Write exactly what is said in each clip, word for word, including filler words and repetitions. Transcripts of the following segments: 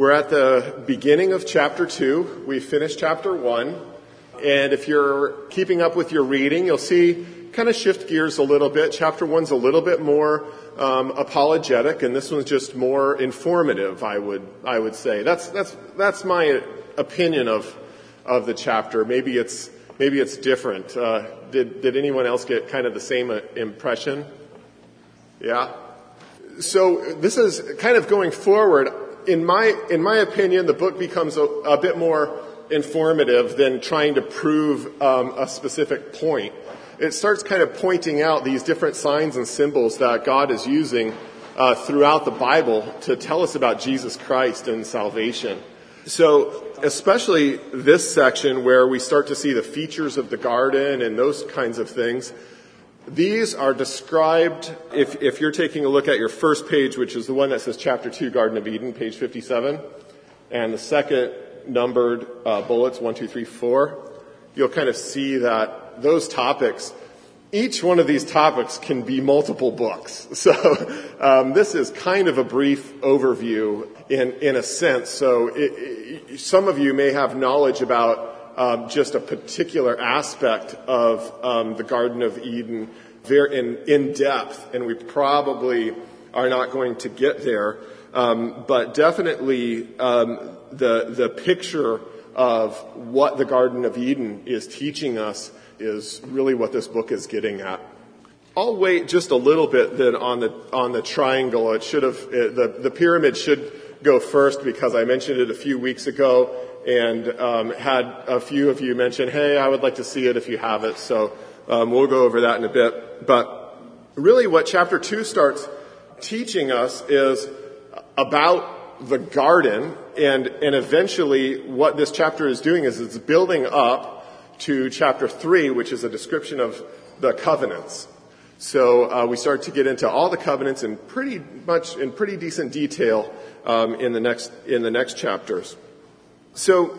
We're at the beginning of chapter two. We finished chapter one. And if you're keeping up with your reading, you'll see kind of shift gears a little bit. Chapter one's a little bit more um, apologetic, and this one's just more informative, I would I would say. That's that's that's my opinion of of the chapter. Maybe it's maybe it's different. Uh, did did anyone else get kind of the same impression? Yeah. So this is kind of going forward. In my in my opinion, the book becomes a, a bit more informative than trying to prove um, a specific point. It starts kind of pointing out these different signs and symbols that God is using uh, throughout the Bible to tell us about Jesus Christ and salvation. So especially this section where we start to see the features of the garden and those kinds of things, these are described, if, if you're taking a look at your first page, which is the one that says chapter two, Garden of Eden, page fifty-seven, and the second numbered uh, bullets, one, two, three, four, you'll kind of see that those topics, each one of these topics can be multiple books. So um, this is kind of a brief overview in, in a sense. So it, it, some of you may have knowledge about Um, just a particular aspect of um, the Garden of Eden very in, in depth, and we probably are not going to get there. Um, but definitely um, the the picture of what the Garden of Eden is teaching us is really what this book is getting at. I'll wait just a little bit then on the on the triangle. It should have it, the the pyramid should go first because I mentioned it a few weeks ago. And um, had a few of you mention, hey, I would like to see it if you have it. So um, we'll go over that in a bit. But really what chapter two starts teaching us is about the garden. And, and eventually what this chapter is doing is it's building up to chapter three, which is a description of the covenants. So uh, we start to get into all the covenants in pretty much in pretty decent detail um, in the next in the next chapters. So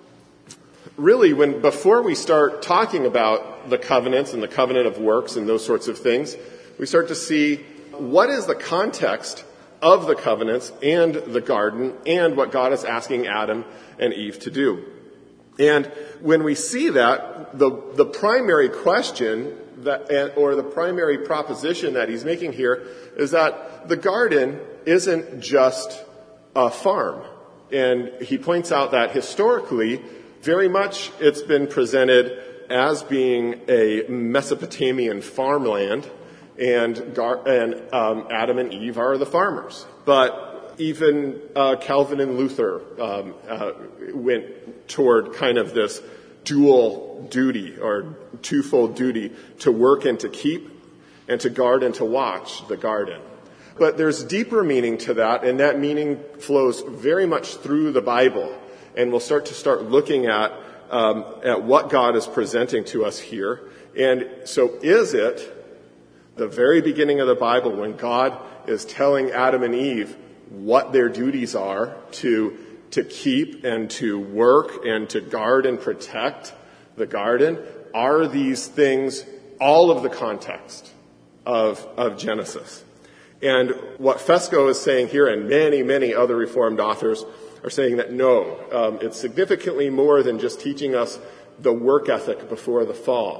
really, when before we start talking about the covenants and the covenant of works and those sorts of things, we start to see what is the context of the covenants and the garden and what God is asking Adam and Eve to do. And when we see that, the the primary question that or the primary proposition that he's making here is that the garden isn't just a farm. And he points out that historically, very much it's been presented as being a Mesopotamian farmland, and, Gar- and um, Adam and Eve are the farmers. But even uh, Calvin and Luther um, uh, went toward kind of this dual duty or twofold duty to work and to keep, and to guard and to watch the garden. But there's deeper meaning to that, and that meaning flows very much through the Bible. And we'll start to start looking at um, at what God is presenting to us here. And so is it the very beginning of the Bible when God is telling Adam and Eve what their duties are to to keep and to work and to guard and protect the garden? Are these things all of the context of of Genesis? And what Fesco is saying here, and many, many other Reformed authors are saying that no, um, it's significantly more than just teaching us the work ethic before the fall.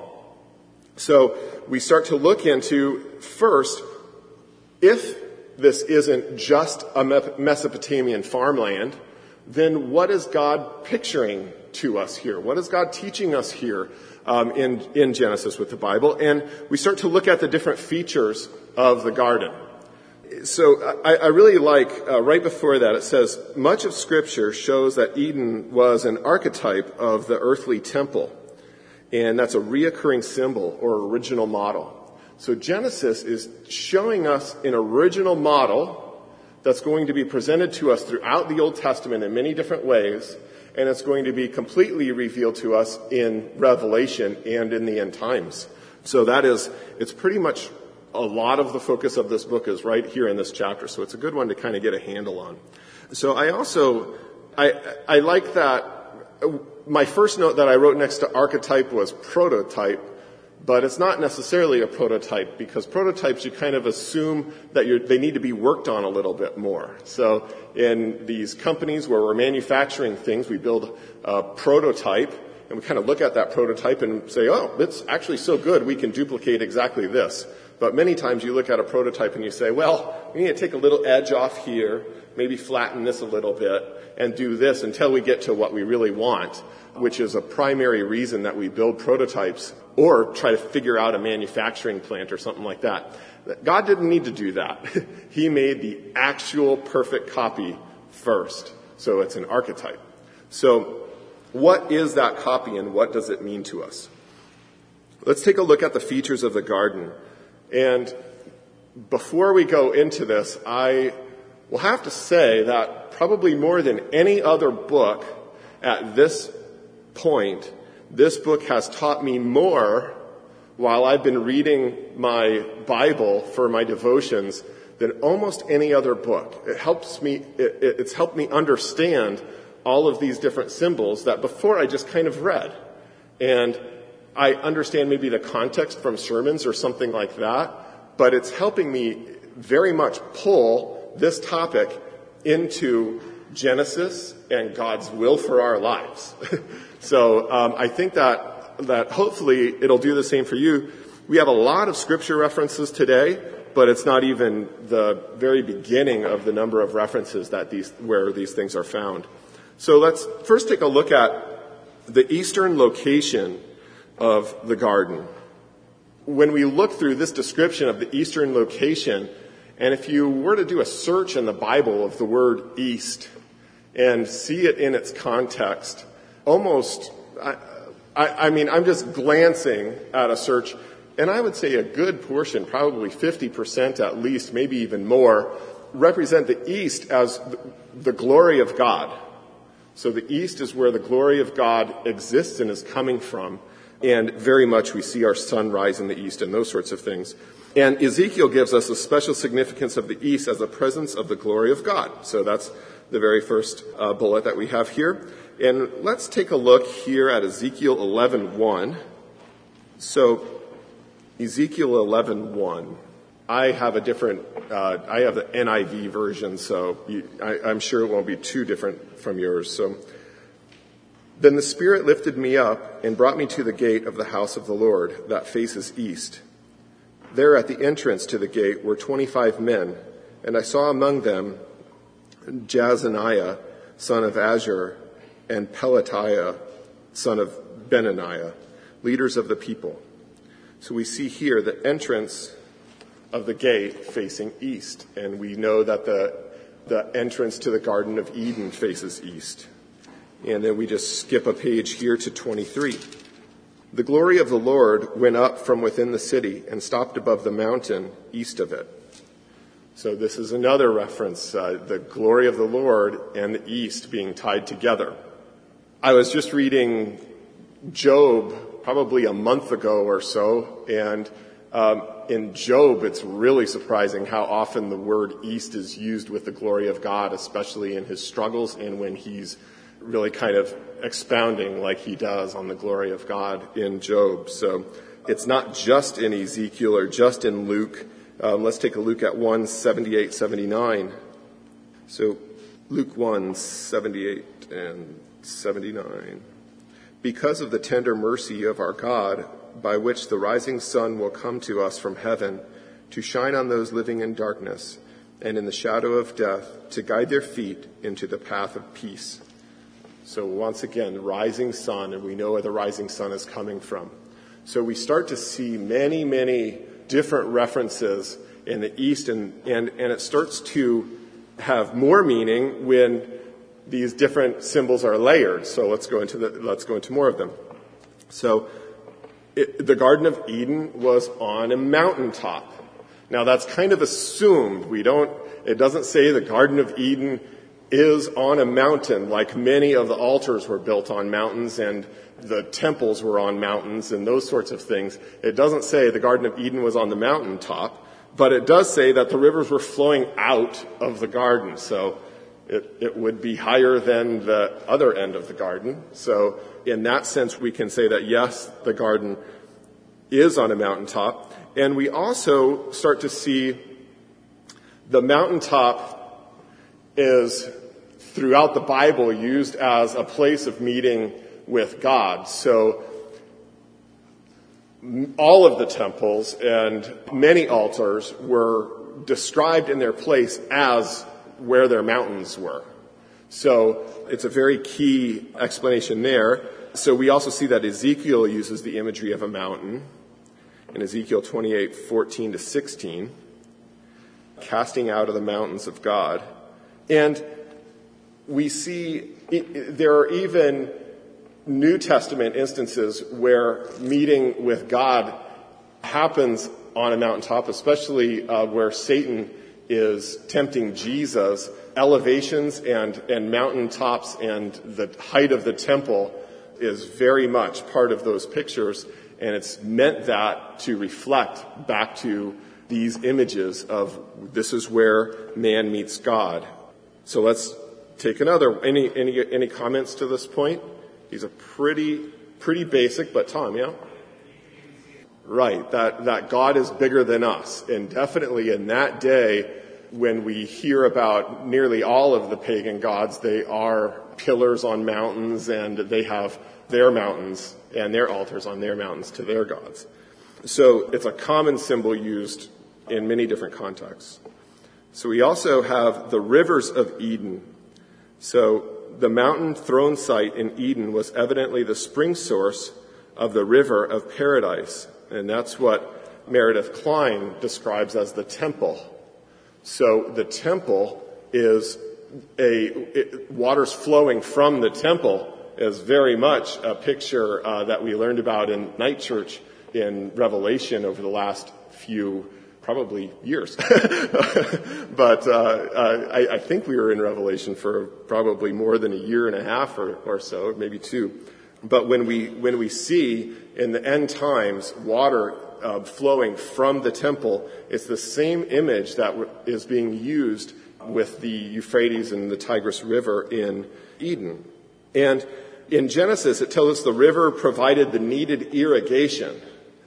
So we start to look into, first, if this isn't just a Mesopotamian farmland, then what is God picturing to us here? What is God teaching us here um, in, in Genesis with the Bible? And we start to look at the different features of the garden. So I, I really like, uh, right before that, it says, much of Scripture shows that Eden was an archetype of the earthly temple. And that's a reoccurring symbol or original model. So Genesis is showing us an original model that's going to be presented to us throughout the Old Testament in many different ways. And it's going to be completely revealed to us in Revelation and in the end times. So that is, it's pretty much a lot of the focus of this book is right here in this chapter, so it's a good one to kind of get a handle on. So I also, I, I like that, my first note that I wrote next to archetype was prototype, But it's not necessarily a prototype, because prototypes you kind of assume that you're, they need to be worked on a little bit more. So in these companies where we're manufacturing things, we build a prototype, and we kind of look at that prototype and say, oh, it's actually so good we can duplicate exactly this. But many times you look at a prototype and you say, well, we need to take a little edge off here, maybe flatten this a little bit, and do this until we get to what we really want, which is a primary reason that we build prototypes or try to figure out a manufacturing plant or something like that. God didn't need to do that. He made the actual perfect copy first. So it's an archetype. So what is that copy and what does it mean to us? Let's take a look at the features of the garden. And before we go into this, I will have to say that probably more than any other book at this point, this book has taught me more while I've been reading my Bible for my devotions than almost any other book. It helps me, it, it's helped me understand all of these different symbols that before I just kind of read. And I understand maybe the context from sermons or something like that, but it's helping me very much pull this topic into Genesis and God's will for our lives. So um, I think that that hopefully it'll do the same for you. We have a lot of scripture references today, but it's not even the very beginning of the number of references that these where these things are found. So let's first take a look at the eastern location of the garden. When we look through this description of the eastern location, and if you were to do a search in the Bible of the word east and see it in its context, almost, I, I, I mean, I'm just glancing at a search, and I would say a good portion, probably fifty percent at least, maybe even more, represent the east as the glory of God. So the east is where the glory of God exists and is coming from. And very much we see our sun rise in the east and those sorts of things. And Ezekiel gives us a special significance of the east as a presence of the glory of God. So that's the very first uh, bullet that we have here. And let's take a look here at Ezekiel eleven one. So Ezekiel eleven one. I have a different, uh, I have the N I V version, so you, I, I'm sure it won't be too different from yours. So, then the Spirit lifted me up and brought me to the gate of the house of the Lord that faces east. There at the entrance to the gate were twenty-five men, and I saw among them Jazaniah, son of Azur, and Pelatiah, son of Benaniah, leaders of the people. So we see here the entrance of the gate facing east, and we know that the, the entrance to the Garden of Eden faces east. And then we just skip a page here to twenty-three. The glory of the Lord went up from within the city and stopped above the mountain east of it. So this is another reference, uh, the glory of the Lord and the east being tied together. I was just reading Job probably a month ago or so, and um, in Job it's really surprising how often the word east is used with the glory of God, especially in his struggles and when he's really kind of expounding like he does on the glory of God in Job. So it's not just in Ezekiel or just in Luke. Um, let's take a look at one seventy-eight, seventy-nine. So Luke one, seventy-eight and seventy-nine. Because of the tender mercy of our God, by which the rising sun will come to us from heaven, to shine on those living in darkness and in the shadow of death, to guide their feet into the path of peace. So once again, the rising sun, and we know where the rising sun is coming from. So we start to see many, many different references in the east, and, and, and it starts to have more meaning when these different symbols are layered. So let's go into the, let's go into more of them. So it, the Garden of Eden was on a mountaintop. Now that's kind of assumed. We don't, it doesn't say the Garden of Eden is on a mountain, like many of the altars were built on mountains and the temples were on mountains and those sorts of things. It doesn't say the Garden of Eden was on the mountaintop, but it does say that the rivers were flowing out of the garden. So it, it would be higher than the other end of the garden. So in that sense, we can say that yes, the garden is on a mountaintop. And we also start to see the mountaintop is throughout the Bible used as a place of meeting with God. So all of the temples and many altars were described in their place as where their mountains were. So it's a very key explanation there. So we also see that Ezekiel uses the imagery of a mountain in Ezekiel twenty-eight, fourteen to sixteen, casting out of the mountains of God. And we see there are even New Testament instances where meeting with God happens on a mountaintop, especially uh, where Satan is tempting Jesus. Elevations and, and mountaintops and the height of the temple is very much part of those pictures, and it's meant that to reflect back to these images of this is where man meets God. So let's take another. Any any any comments to this point? These are pretty pretty basic, but Tom, yeah? Right, that, that God is bigger than us. And definitely in that day, when we hear about nearly all of the pagan gods, they are pillars on mountains, and they have their mountains and their altars on their mountains to their gods. So it's a common symbol used in many different contexts. So we also have the rivers of Eden. So the mountain throne site in Eden was evidently the spring source of the river of paradise. And that's what Meredith Kline describes as the temple. So the temple is a, it, waters flowing from the temple is very much a picture uh, that we learned about in Night Church in Revelation over the last few probably years. but uh, uh, I, I think we were in Revelation for probably more than a year and a half or, or so, maybe two. But when we when we see in the end times water uh, flowing from the temple, it's the same image that w- is being used with the Euphrates and the Tigris River in Eden. And in Genesis, it tells us the river provided the needed irrigation.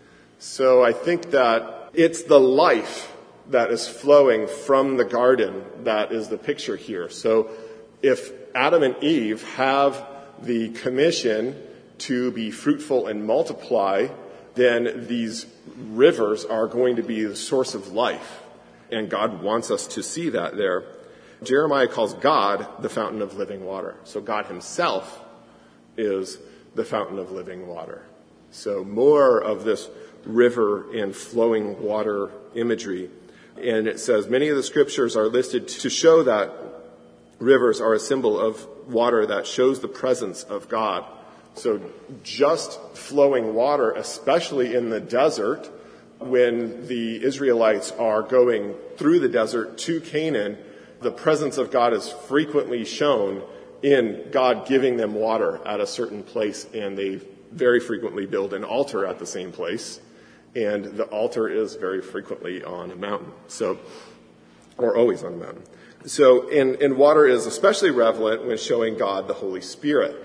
So I think that it's the life that is flowing from the garden that is the picture here. So if Adam and Eve have the commission to be fruitful and multiply, then these rivers are going to be the source of life. And God wants us to see that there. Jeremiah calls God the fountain of living water. So God himself is the fountain of living water. So more of this river and flowing water imagery. And it says many of the scriptures are listed to show that rivers are a symbol of water that shows the presence of God. So just flowing water, especially in the desert, when the Israelites are going through the desert to Canaan, the presence of God is frequently shown in God giving them water at a certain place, and they very frequently build an altar at the same place, and the altar is very frequently on a mountain, so or always on a mountain. So, and, and water is especially relevant when showing God the Holy Spirit.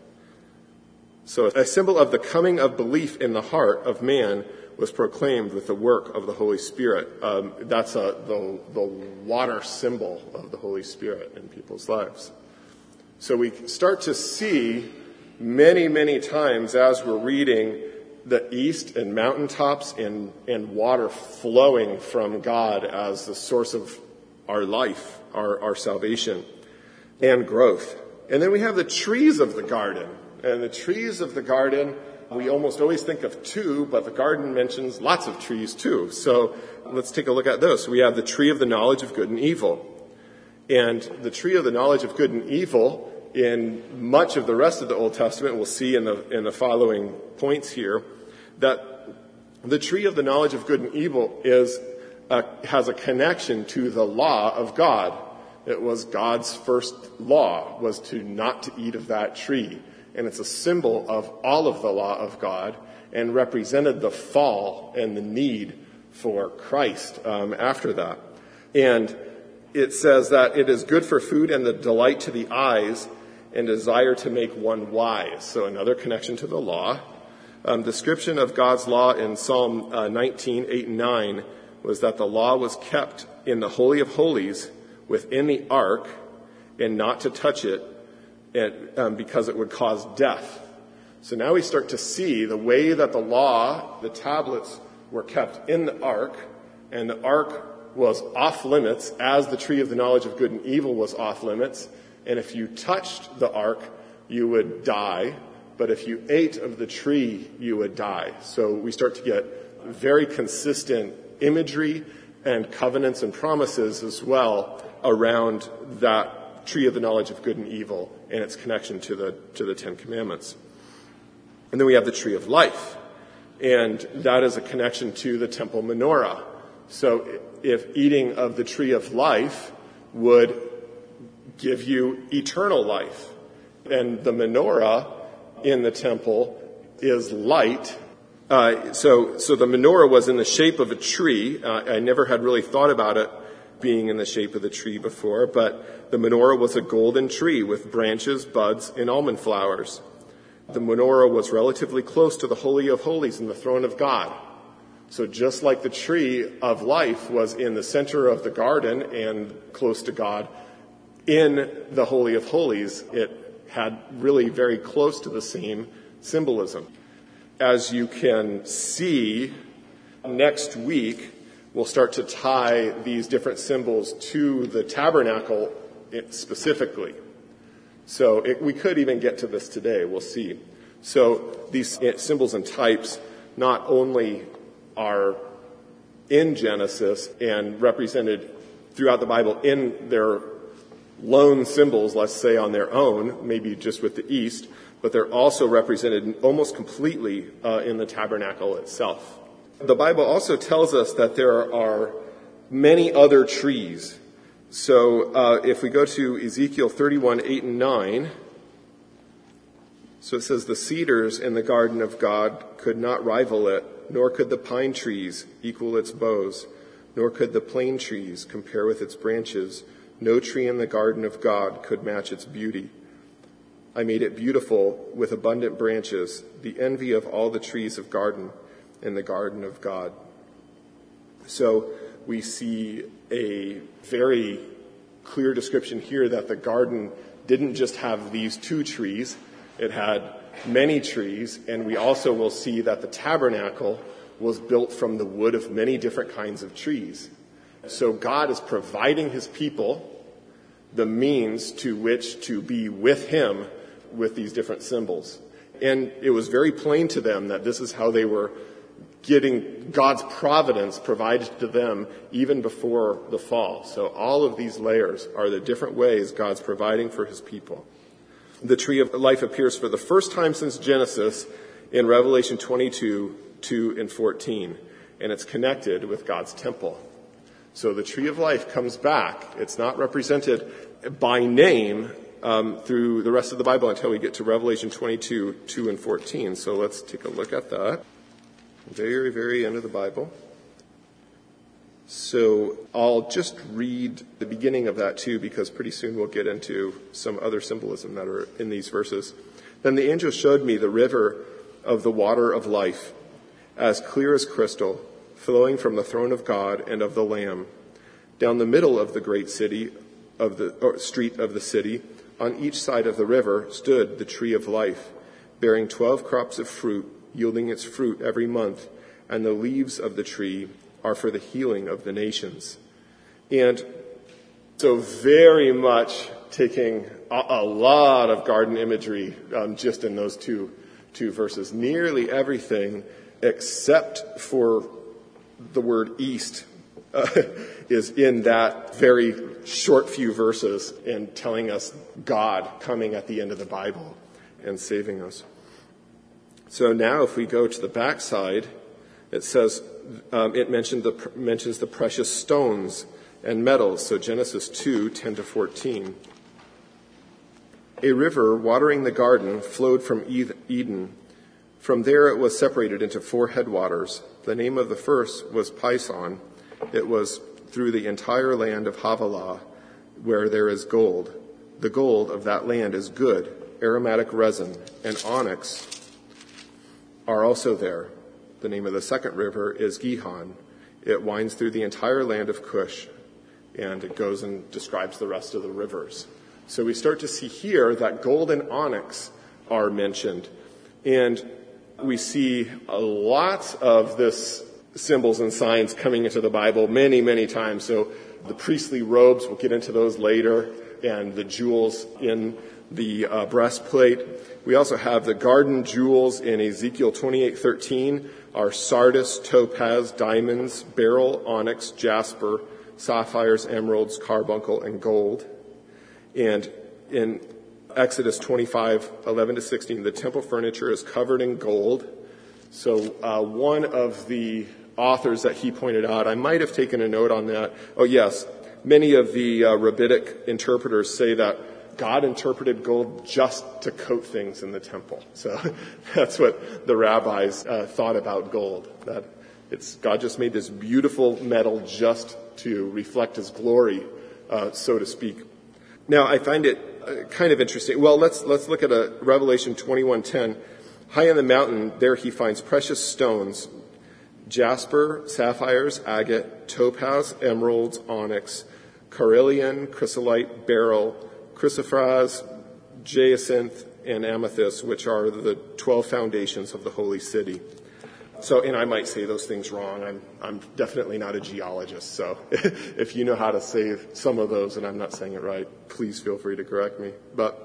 So a symbol of the coming of belief in the heart of man was proclaimed with the work of the Holy Spirit. Um, that's a, the, the water symbol of the Holy Spirit in people's lives. So we start to see many, many times as we're reading the east and mountaintops and, and water flowing from God as the source of our life, our, our salvation and growth. And then we have the trees of the garden. And the trees of the garden, we almost always think of two, but the garden mentions lots of trees too. So let's take a look at those. So we have the tree of the knowledge of good and evil. And the tree of the knowledge of good and evil, in much of the rest of the Old Testament, we'll see in the in the following points here, that the tree of the knowledge of good and evil is a, has a connection to the law of God. It was God's first law, was to not to eat of that tree. And it's a symbol of all of the law of God and represented the fall and the need for Christ um, after that. And it says that it is good for food and the delight to the eyes and desire to make one wise. So another connection to the law. Um, the description of God's law in Psalm uh, nineteen, eight and nine was that the law was kept in the Holy of Holies within the ark and not to touch it and, um, because it would cause death. So now we start to see the way that the law, the tablets, were kept in the ark, and the ark was off limits as the tree of the knowledge of good and evil was off limits. And if you touched the ark, you would die. But if you ate of the tree, you would die. So we start to get very consistent imagery and covenants and promises as well around that tree of the knowledge of good and evil and its connection to the to the Ten Commandments. And then we have the tree of life, and that is a connection to the temple menorah. So if eating of the tree of life would give you eternal life, and the menorah in the temple is light. Uh, so, so the menorah was in the shape of a tree. Uh, I never had really thought about it being in the shape of the tree before, but the menorah was a golden tree with branches, buds, and almond flowers. The menorah was relatively close to the Holy of Holies and the throne of God. So just like the tree of life was in the center of the garden and close to God, in the Holy of Holies, it had really very close to the same symbolism. As you can see, next week, we'll start to tie these different symbols to the tabernacle specifically. So it, we could even get to this today. We'll see. So these symbols and types not only are in Genesis and represented throughout the Bible in their lone symbols, let's say on their own, maybe just with the east, but they're also represented almost completely uh, in the tabernacle itself. The Bible also tells us that there are many other trees. So uh, if we go to Ezekiel thirty-one, eight and nine, so it says, the cedars in the garden of God could not rival it, nor could the pine trees equal its boughs, nor could the plane trees compare with its branches. No tree in the garden of God could match its beauty. I made it beautiful with abundant branches, the envy of all the trees of garden in the garden of God. So we see a very clear description here that the garden didn't just have these two trees. It had many trees, and we also will see that the tabernacle was built from the wood of many different kinds of trees. So God is providing his people the means to which to be with him with these different symbols. And it was very plain to them that this is how they were getting God's providence provided to them even before the fall. So all of these layers are the different ways God's providing for his people. The tree of life appears for the first time since Genesis in Revelation twenty-two, two and fourteen. And it's connected with God's temple. So the tree of life comes back. It's not represented by name um, through the rest of the Bible until we get to Revelation twenty-two, two and fourteen. So let's take a look at that. Very, very end of the Bible. So I'll just read the beginning of that too, because pretty soon we'll get into some other symbolism that are in these verses. Then the angel showed me the river of the water of life, as clear as crystal, flowing from the throne of God and of the Lamb. Down the middle of the great city, of the or street of the city, on each side of the river stood the tree of life, bearing twelve crops of fruit, yielding its fruit every month, and the leaves of the tree are for the healing of the nations. And so very much taking a, a lot of garden imagery um, just in those two, two verses. Nearly everything except for the word east uh, is in that very short few verses and telling us God coming at the end of the Bible and saving us. So now if we go to the backside, it says, um, it mentioned the, mentions the precious stones and metals. So Genesis two, ten to fourteen. A river watering the garden flowed from Eden. From there it was separated into four headwaters. The name of the first was Pison. It was through the entire land of Havilah, where there is gold. The gold of that land is good, aromatic resin, and onyx, are also there. The name of the second river is Gihon. It winds through the entire land of Cush, and it goes and describes the rest of the rivers. So we start to see here that gold and onyx are mentioned. And we see a lot of this symbols and signs coming into the Bible many, many times. So the priestly robes, we'll get into those later, and the jewels in the uh, breastplate. We also have the garden jewels in Ezekiel twenty-eight thirteen are sardius, topaz, diamonds, beryl, onyx, jasper, sapphires, emeralds, carbuncle, and gold. And in Exodus twenty-five eleven to sixteen, the temple furniture is covered in gold. So uh, one of the authors that he pointed out, I might have taken a note on that. Oh, yes. Many of the uh, rabbinic interpreters say that God interpreted gold just to coat things in the temple. So that's what the rabbis uh, thought about gold. That it's God just made this beautiful metal just to reflect his glory, uh, so to speak. Now, I find it uh, kind of interesting. Well, let's let's look at a Revelation twenty-one ten. High on the mountain, there he finds precious stones, jasper, sapphires, agate, topaz, emeralds, onyx, carnelian, chrysolite, beryl, chrysoprase, jacinth, and amethyst, which are the twelve foundations of the holy city. So, and I might say those things wrong. I'm, I'm definitely not a geologist. So if you know how to say some of those and I'm not saying it right, please feel free to correct me. But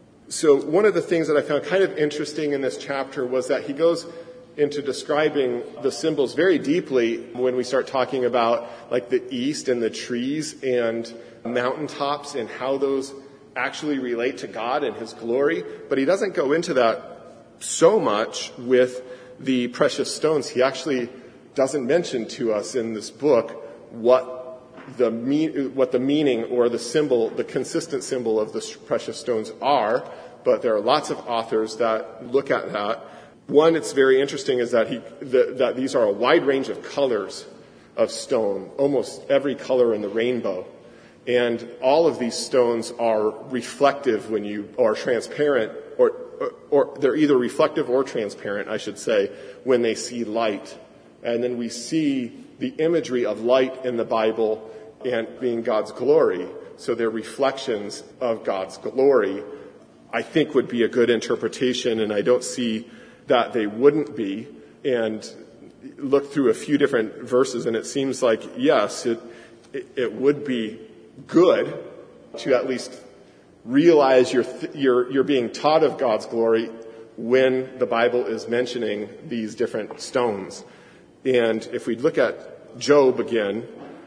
so one of the things that I found kind of interesting in this chapter was that he goes into describing the symbols very deeply when we start talking about like the east and the trees and mountaintops and how those actually relate to God and his glory. But he doesn't go into that so much with the precious stones. He actually doesn't mention to us in this book what the mean, what the meaning or the symbol, the consistent symbol of the precious stones are. But there are lots of authors that look at that. One, it's very interesting, is that he the, that these are a wide range of colors of stone, almost every color in the rainbow. And all of these stones are reflective when you, or transparent, or, or, or they're either reflective or transparent, I should say, when they see light. And then we see the imagery of light in the Bible and being God's glory. So they're reflections of God's glory, I think would be a good interpretation, and I don't see that they wouldn't be. And look through a few different verses, and it seems like, yes, it, it, it would be good to at least realize you're, th- you're, you're being taught of God's glory when the Bible is mentioning these different stones. And if we look at Job again,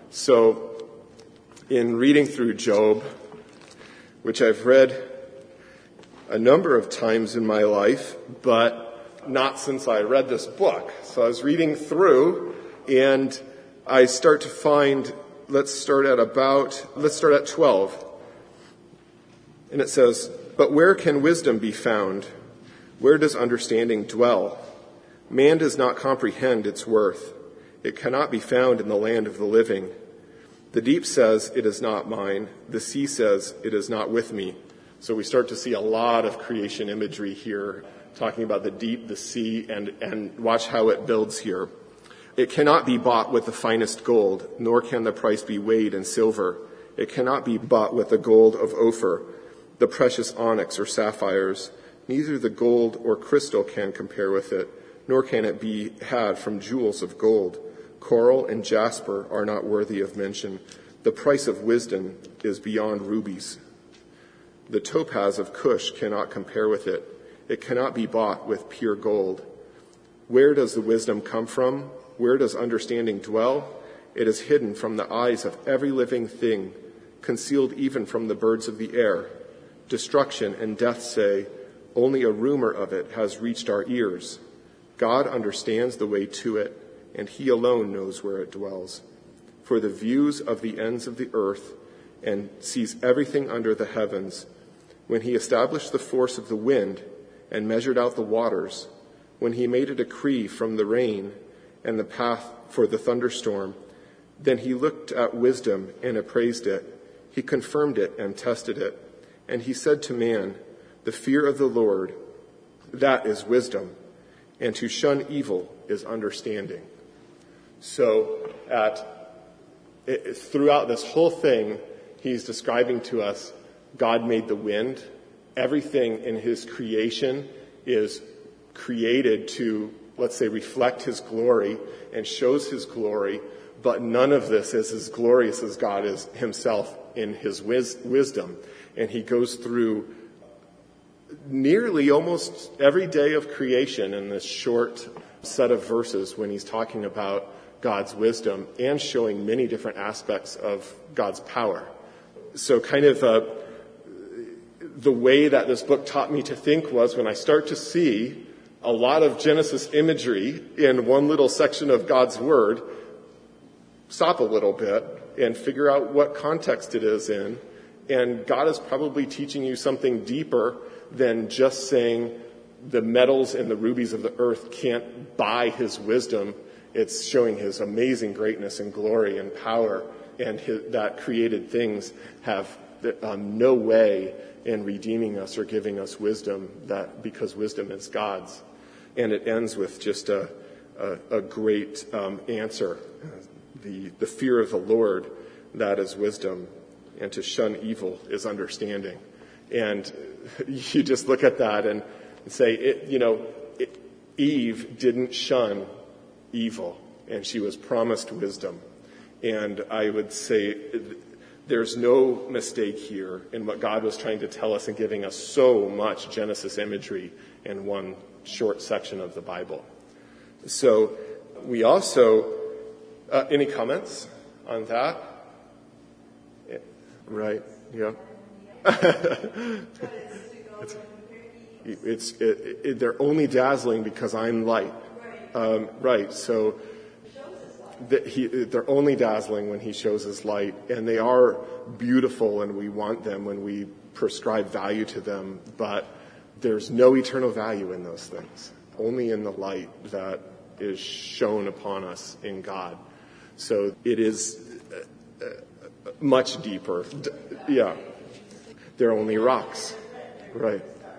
so in reading through Job, which I've read a number of times in my life, but not since I read this book. So I was reading through, and I start to find, let's start at about, let's start at twelve. And it says, "But where can wisdom be found? Where does understanding dwell? Man does not comprehend its worth. It cannot be found in the land of the living. The deep says, it is not mine. The sea says, it is not with me." So we start to see a lot of creation imagery here, talking about the deep, the sea, and, and watch how it builds here. "It cannot be bought with the finest gold, nor can the price be weighed in silver. It cannot be bought with the gold of Ophir, the precious onyx or sapphires. Neither the gold or crystal can compare with it, nor can it be had from jewels of gold. Coral and jasper are not worthy of mention. The price of wisdom is beyond rubies. The topaz of Cush cannot compare with it. It cannot be bought with pure gold. Where does the wisdom come from? Where does understanding dwell? It is hidden from the eyes of every living thing, concealed even from the birds of the air. Destruction and death say, only a rumor of it has reached our ears. God understands the way to it, and he alone knows where it dwells. For the views of the ends of the earth and sees everything under the heavens. When he established the force of the wind and measured out the waters, when he made a decree from the rain and the path for the thunderstorm, then he looked at wisdom and appraised it. He confirmed it and tested it. And he said to man, the fear of the Lord, that is wisdom. and to shun evil is understanding. So at it, throughout this whole thing, he's describing to us God made the wind. Everything in his creation is created to, let's say, reflect his glory and shows his glory, but none of this is as glorious as God is himself in his wis- wisdom. And he goes through nearly almost every day of creation in this short set of verses when he's talking about God's wisdom and showing many different aspects of God's power. So kind of uh, the way that this book taught me to think was when I start to see a lot of Genesis imagery in one little section of God's Word, stop a little bit and figure out what context it is in. And God is probably teaching you something deeper than just saying the metals and the rubies of the earth can't buy his wisdom. It's showing his amazing greatness and glory and power, and his, that created things have um, no way in redeeming us or giving us wisdom, that because wisdom is God's. And it ends with just a, a, a great um, answer. The, the fear of the Lord, that is wisdom, and to shun evil is understanding. And you just look at that and say, it, you know, it, Eve didn't shun evil, and she was promised wisdom. And I would say there's no mistake here in what God was trying to tell us and giving us so much Genesis imagery in one short section of the Bible. So we also, uh, any comments on that? Yeah, right, yeah. it's, it's it, it, they're only dazzling because I'm light. Um, right, so that he, they're only dazzling when he shows his light, and they are beautiful and we want them when we prescribe value to them, but there's no eternal value in those things, only in the light that is shown upon us in God. So it is uh, uh, much deeper. D- yeah, they're only rocks, right?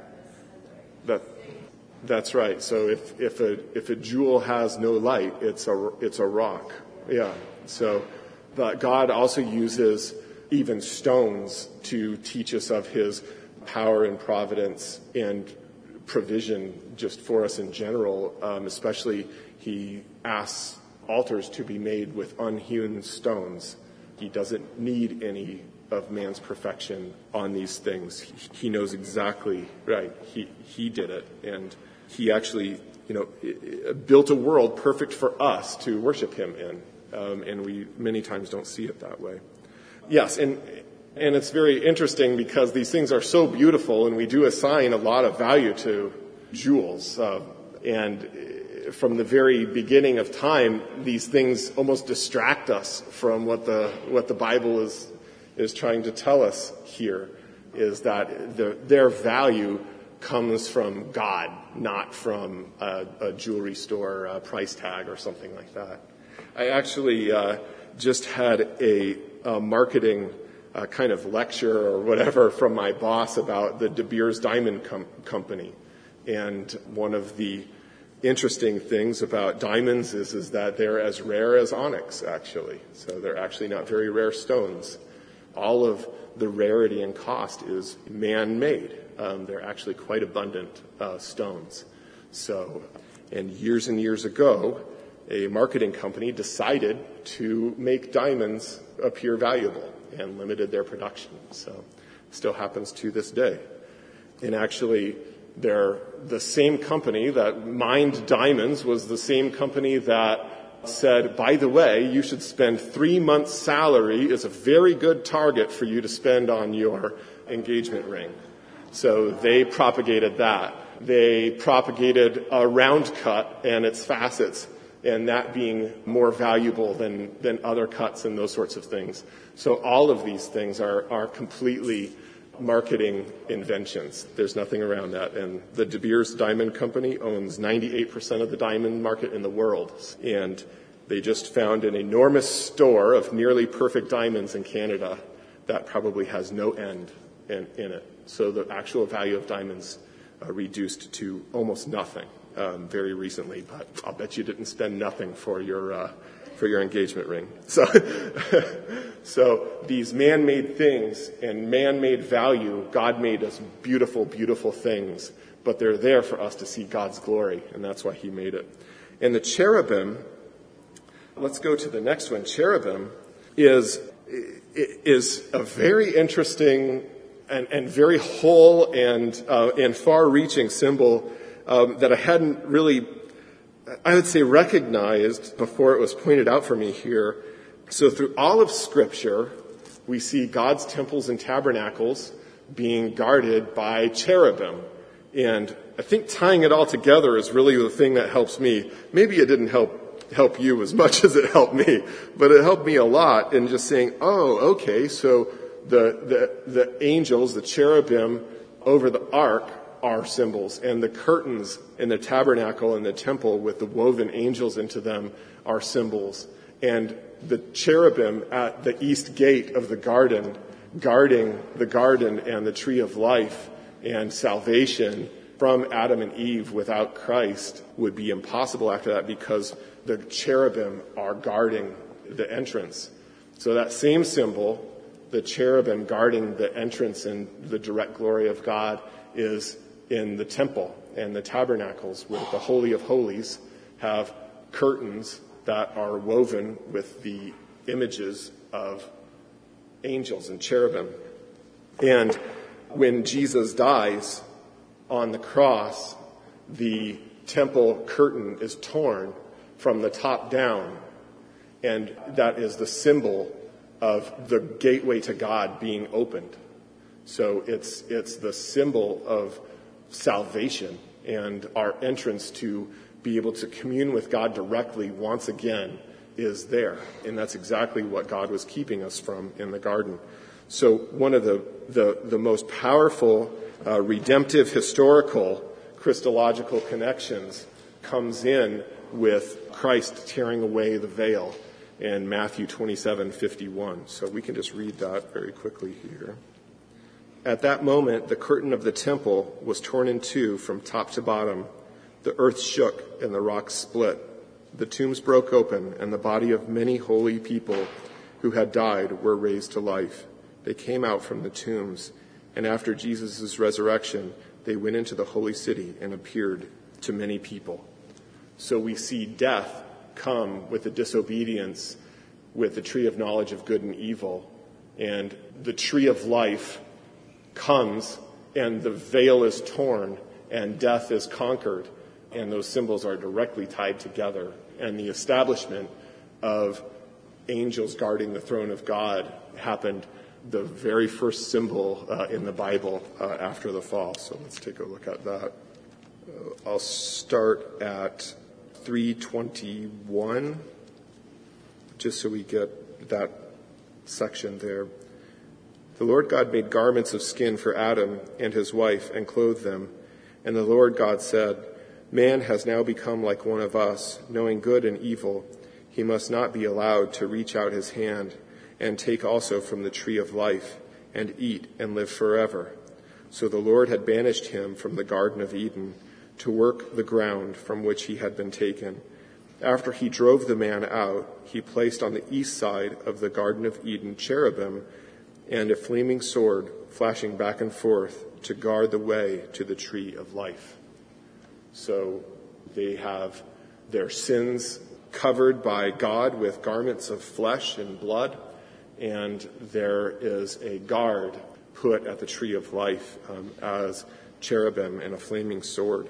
That that's right. So if if a if a jewel has no light, it's a it's a rock. Yeah. So, but God also uses even stones to teach us of his power and providence and provision just for us in general. Um, especially, he asks altars to be made with unhewn stones. He doesn't need any of man's perfection on these things. He, he knows exactly, right, he, he did it. And he actually, you know, built a world perfect for us to worship him in. Um, and we many times don't see it that way. Yes, and and it's very interesting because these things are so beautiful, and we do assign a lot of value to jewels. Uh, and from the very beginning of time, these things almost distract us from what the what the Bible is is trying to tell us here, is that the, their value comes from God, not from a, a jewelry store a price tag or something like that. I actually uh, just had a, a marketing uh, kind of lecture or whatever from my boss about the De Beers Diamond Com- Company. And one of the interesting things about diamonds is, is that they're as rare as onyx, actually. So they're actually not very rare stones. All of the rarity and cost is man-made. Um, they're actually quite abundant uh, stones. So, and years and years ago, a marketing company decided to make diamonds appear valuable and limited their production. So, still happens to this day. And actually, they're the same company that mined diamonds was the same company that said, by the way, you should spend three months' salary is a very good target for you to spend on your engagement ring. So they propagated that. They propagated a round cut and its facets, and that being more valuable than, than other cuts and those sorts of things. So all of these things are, are completely marketing inventions. There's nothing around that. And the De Beers Diamond Company owns ninety-eight percent of the diamond market in the world. And they just found an enormous store of nearly perfect diamonds in Canada that probably has no end in, in it. So the actual value of diamonds uh, reduced to almost nothing um, very recently, but I'll bet you didn't spend nothing for your uh, for your engagement ring. So, so these man-made things and man-made value, God made us beautiful, beautiful things, but they're there for us to see God's glory, and that's why he made it. And the cherubim, let's go to the next one. Cherubim is is a very interesting and, and very whole and uh, and far-reaching symbol um, that I hadn't really, I would say, recognized before it was pointed out for me here. So through all of Scripture, we see God's temples and tabernacles being guarded by cherubim. And I think tying it all together is really the thing that helps me. Maybe it didn't help help you as much as it helped me, but it helped me a lot in just saying, oh, okay, so the the, the angels, the cherubim over the ark are symbols, and the curtains in the tabernacle and the temple with the woven angels into them are symbols. And the cherubim at the east gate of the garden, guarding the garden and the tree of life and salvation from Adam and Eve without Christ would be impossible after that, because the cherubim are guarding the entrance. So that same symbol, the cherubim guarding the entrance and the direct glory of God, is in the temple and the tabernacles, where the Holy of Holies have curtains that are woven with the images of angels and cherubim. And when Jesus dies on the cross, the temple curtain is torn from the top down, and that is the symbol of the gateway to God being opened. So it's it's the symbol of salvation and our entrance to be able to commune with God directly once again is there. And that's exactly what God was keeping us from in the garden. So one of the, the, the most powerful uh, redemptive historical Christological connections comes in with Christ tearing away the veil in Matthew twenty-seven fifty-one. So we can just read that very quickly here. At that moment, the curtain of the temple was torn in two from top to bottom. The earth shook and the rocks split. The tombs broke open, and the body of many holy people who had died were raised to life. They came out from the tombs, and after Jesus' resurrection, they went into the holy city and appeared to many people. So we see death come with the disobedience, with the tree of knowledge of good and evil, and the tree of life comes, and the veil is torn, and death is conquered, and those symbols are directly tied together. And the establishment of angels guarding the throne of God happened, the very first symbol uh, in the Bible uh, after the fall. So let's take a look at that. Uh, I'll start at three twenty-one, just so we get that section there. The Lord God made garments of skin for Adam and his wife and clothed them. And the Lord God said, man has now become like one of us, knowing good and evil. He must not be allowed to reach out his hand and take also from the tree of life and eat and live forever. So the Lord had banished him from the Garden of Eden to work the ground from which he had been taken. After he drove the man out, he placed on the east side of the Garden of Eden cherubim and a flaming sword flashing back and forth to guard the way to the tree of life. So they have their sins covered by God with garments of flesh and blood, and there is a guard put at the tree of life um, as cherubim and a flaming sword.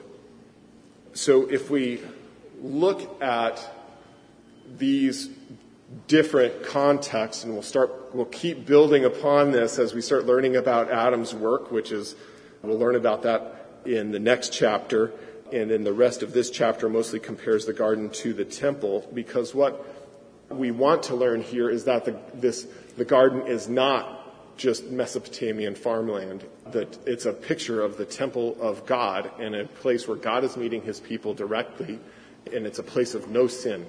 So if we look at these different contexts, and we'll start, we'll keep building upon this as we start learning about Adam's work, which is, we'll learn about that in the next chapter, and in the rest of this chapter mostly compares the garden to the temple, because what we want to learn here is that the, this, the garden is not just Mesopotamian farmland, that it's a picture of the temple of God and a place where God is meeting his people directly, and it's a place of no sin.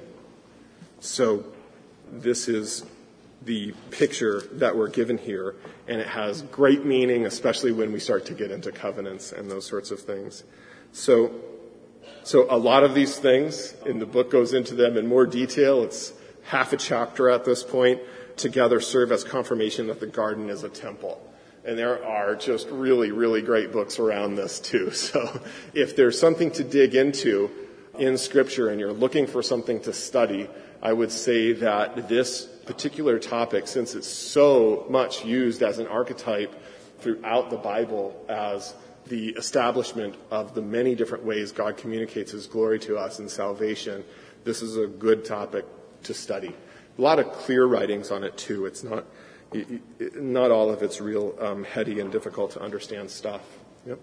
So this is the picture that we're given here, and it has great meaning, especially when we start to get into covenants and those sorts of things. So So a lot of these things in the book goes into them in more detail. It's half a chapter at this point. Together serve as confirmation that the garden is a temple. And there are just really, really great books around this too. So if there's something to dig into in Scripture and you're looking for something to study, I would say that this particular topic, since it's so much used as an archetype throughout the Bible as the establishment of the many different ways God communicates His glory to us in salvation, this is a good topic to study. A lot of clear writings on it too. It's not, not all of it's real um, heady and difficult to understand stuff. Yep.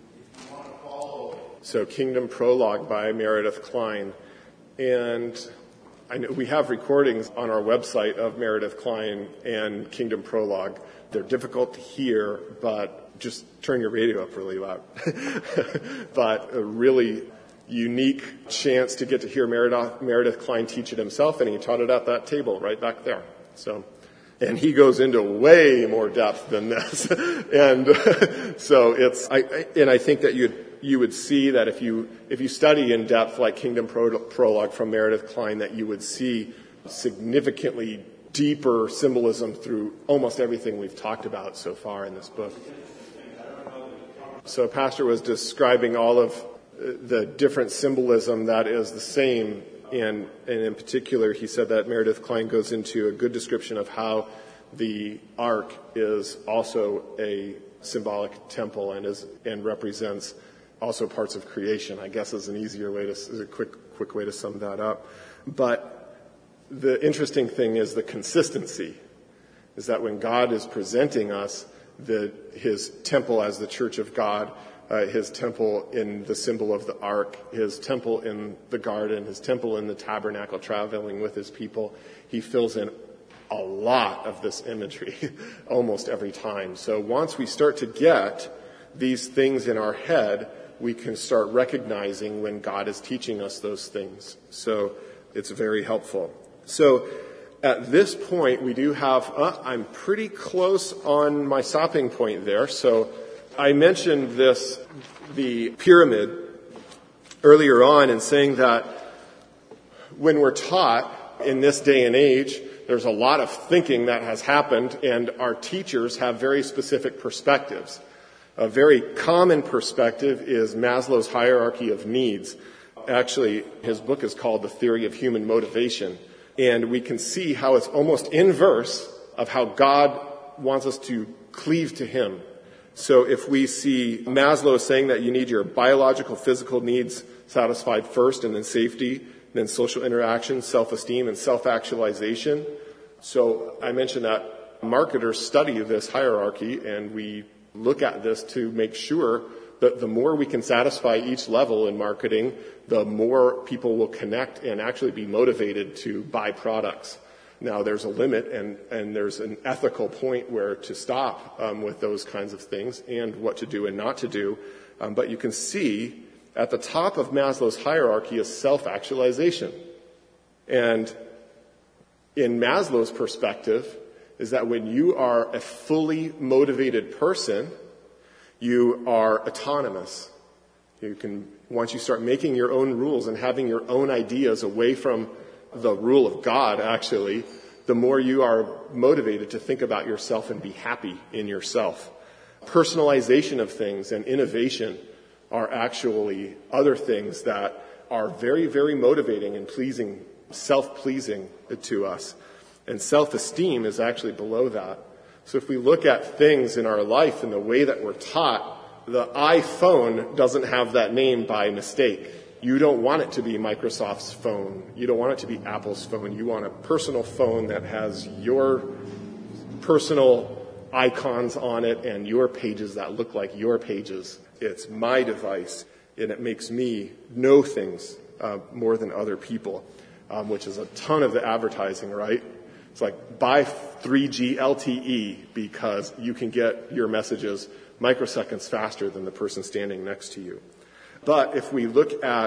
So Kingdom Prologue by Meredith Kline. And I know we have recordings on our website of Meredith Kline and Kingdom Prologue. They're difficult to hear, but just turn your radio up really loud. But a really unique chance to get to hear Meredith, Meredith Kline teach it himself, and he taught it at that table right back there. So, and he goes into way more depth than this. And so it's, I, I, and I think that you'd, you would see that if you, if you study in depth like Kingdom Pro, Prologue from Meredith Kline, that you would see significantly deeper symbolism through almost everything we've talked about so far in this book. So Pastor was describing all of the different symbolism that is the same, and, and in particular, he said that Meredith Kline goes into a good description of how the ark is also a symbolic temple and is and represents also parts of creation. I guess is an easier way to, is a quick quick way to sum that up. But the interesting thing is the consistency, is that when God is presenting us the His temple as the church of God, Uh, his temple in the symbol of the ark, his temple in the garden, his temple in the tabernacle, traveling with his people. He fills in a lot of this imagery almost every time. So once we start to get these things in our head, we can start recognizing when God is teaching us those things. So it's very helpful. So at this point, we do have, uh, I'm pretty close on my stopping point there. So I mentioned this, the pyramid, earlier on in saying that when we're taught in this day and age, there's a lot of thinking that has happened, and our teachers have very specific perspectives. A very common perspective is Maslow's hierarchy of needs. Actually, his book is called The Theory of Human Motivation, and we can see how it's almost inverse of how God wants us to cleave to Him. So if we see Maslow saying that you need your biological, physical needs satisfied first, and then safety, then social interaction, self-esteem, and self-actualization. So I mentioned that marketers study this hierarchy, and we look at this to make sure that the more we can satisfy each level in marketing, the more people will connect and actually be motivated to buy products. Now, there's a limit, and, and there's an ethical point where to stop um, with those kinds of things and what to do and not to do. Um, but you can see at the top of Maslow's hierarchy is self-actualization. And in Maslow's perspective is that when you are a fully motivated person, you are autonomous. You can, once you start making your own rules and having your own ideas away from the rule of God, actually, the more you are motivated to think about yourself and be happy in yourself. Personalization of things and innovation are actually other things that are very, very motivating and pleasing, self-pleasing to us. And self-esteem is actually below that. So if we look at things in our life and the way that we're taught, the iPhone doesn't have that name by mistake. You don't want it to be Microsoft's phone. You don't want it to be Apple's phone. You want a personal phone that has your personal icons on it and your pages that look like your pages. It's my device, and it makes me know things uh, more than other people, um, which is a ton of the advertising, right? It's like, buy three G L T E because you can get your messages microseconds faster than the person standing next to you. But if we look at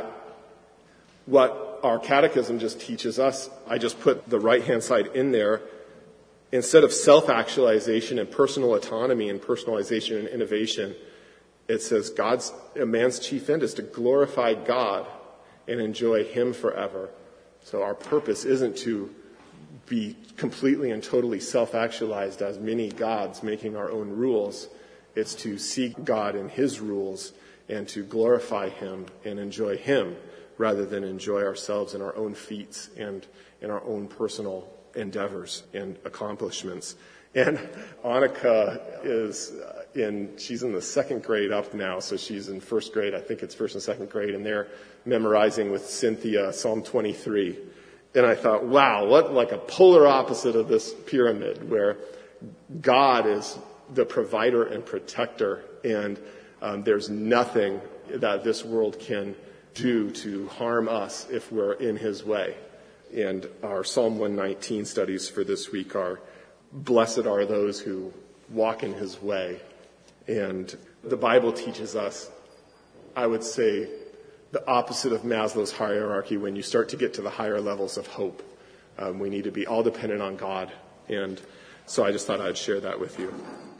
what our catechism just teaches us, I just put the right-hand side in there. Instead of self-actualization and personal autonomy and personalization and innovation, it says God's, a man's chief end is to glorify God and enjoy him forever. So our purpose isn't to be completely and totally self-actualized as mini gods making our own rules. It's to seek God in his rules and to glorify him and enjoy him rather than enjoy ourselves in our own feats and in our own personal endeavors and accomplishments. And Annika is in, she's in the second grade up now, so she's in first grade. I think it's first and second grade, and they're memorizing with Cynthia Psalm twenty-three. And I thought, wow, what like a polar opposite of this pyramid where God is the provider and protector, and um, there's nothing that this world can do to harm us if we're in his way. And our Psalm one nineteen studies for this week are, blessed are those who walk in his way. And the Bible teaches us, I would say, the opposite of Maslow's hierarchy. When you start to get to the higher levels of hope, um, we need to be all dependent on God. And so I just thought I'd share that with you.